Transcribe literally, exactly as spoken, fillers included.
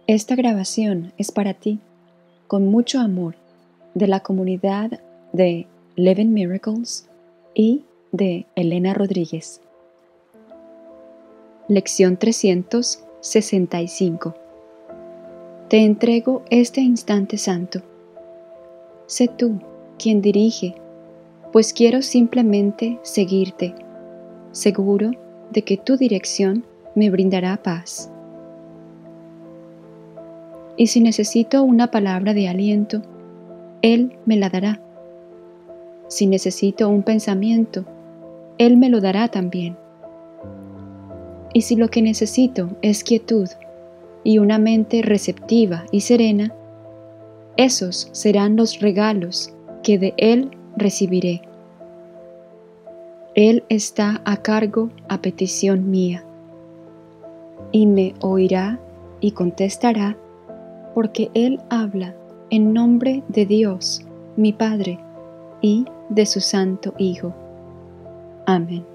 Esta grabación es para ti, con mucho amor, de la comunidad de Living Miracles y de Elena Rodríguez. Lección trescientos sesenta y cinco. Te entrego este instante santo. Sé tú quien dirige, pues quiero simplemente seguirte, seguro de que tu dirección me brindará paz. Y si necesito una palabra de aliento, Él me la dará. Si necesito un pensamiento, Él me lo dará también. Y si lo que necesito es quietud y una mente receptiva y serena, esos serán los regalos que de Él recibiré. Él está a cargo a petición mía, y me oirá y contestará, porque Él habla en nombre de Dios, mi Padre, y de su Santo Hijo. Amén.